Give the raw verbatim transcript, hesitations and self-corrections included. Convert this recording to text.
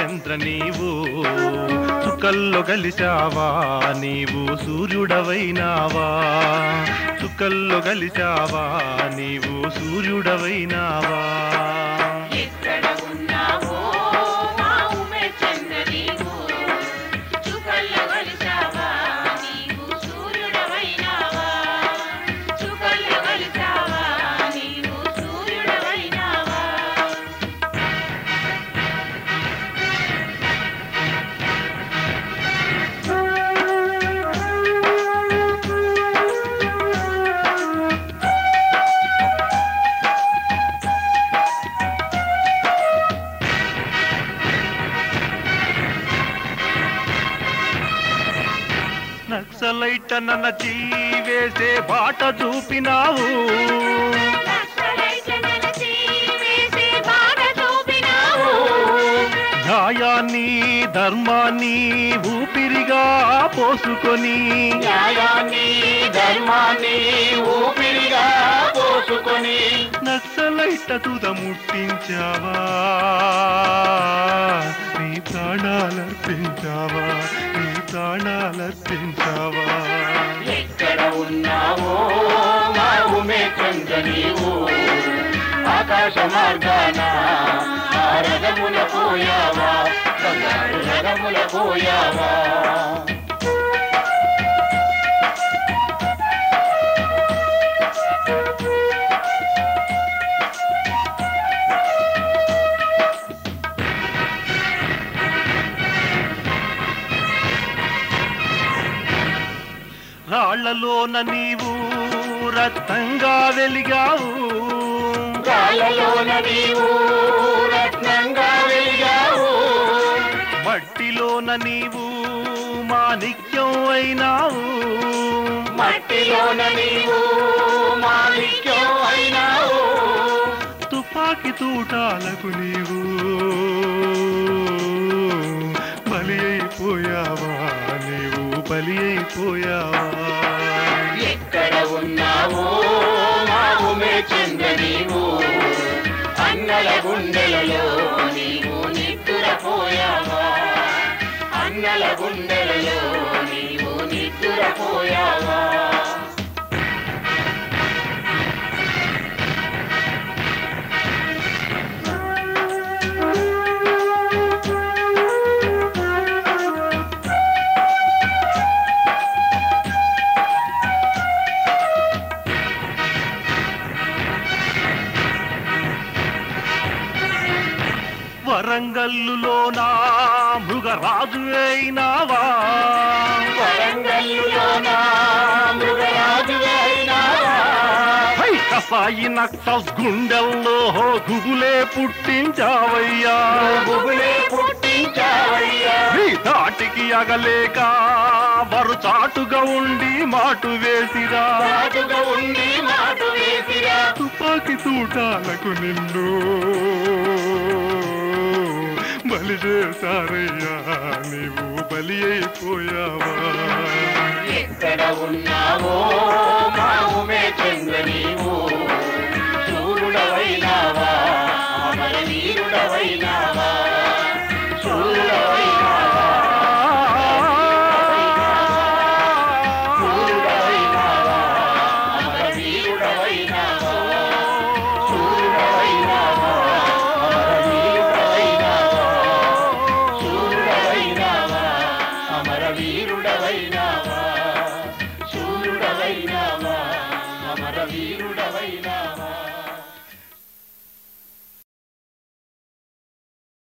చంద్ర నీవు చుక్కల్లో కలిశావా నీవు సూర్యుడవైనావా చుక్కల్లో కలిశావా నీవు సూర్యుడవైనావా నక్సలైట్ నన్న జీవేసే బాట చూపినావు న్యాయాన్ని ధర్మాన్ని ఊపిరిగా పోసుకొని న్యాయాన్ని ధర్మాన్ని ఊపిరిగా పోసుకొని నక్సలైట్ తుద ముట్టించావా నీ ప్రాణాలర్పించావా నీ ప్రాణాలర్పించావా ఎక్కడ ఉన్నావో మా ఉమే చంద్ర నీవు ఆకాశ మార్గాన రథముల పోయావా బంగారు రథముల పోయావా రాళ్లలోన నీవు రత్నంగా వెలిగావు రాళ్లలోన నీవు రత్నంగా వెలిగావు మట్టిలోన నీవు మాణిక్యం అయినావు మట్టిలోన నీవు మాణిక్యం అయినావు తుపాకి తూటాలకు నీవు బలి అయిపోయావా నీవు బలి అయిపోయావా ఎక్కడ ఉన్నావో మా ఉమే చంద్ర నీవు అన్నల గుండెలలో నీవు నిద్దురపోయావా అన్నల గుండెలలో నీవు నిద్దురపోయావా వరంగల్లులోనా మృగరాజు అయినావా వరంగల్లులోనా మృగరాజు అయినావా హై కసాయి నక్సల్స్ గుండెల్లో గుబులే పుట్టించావయ్యా గుబులే పుట్టించావయ్యా నీ దాటికి అగలేక వరు చాటుగా ఉండి మాటు వేసిరా చాటుగా ఉండి మాటు వేసిరా తుపాకి తూటాలకు నిన్ను బలి చేశారయ్యా నీవు బలి అయిపోయావా ఎక్కడ ఉన్నావో మా ఉమే చంద్ర నీవు శూరుడవైనావా అమర వీరుడవైనావా శూరుడవైనావా శూరుడవైనావా అమర వీరుడవైనావా శూరుడవైనావా అమర వీరుడవైనావా శూరుడవైనావా అమర వీరుడవైనావా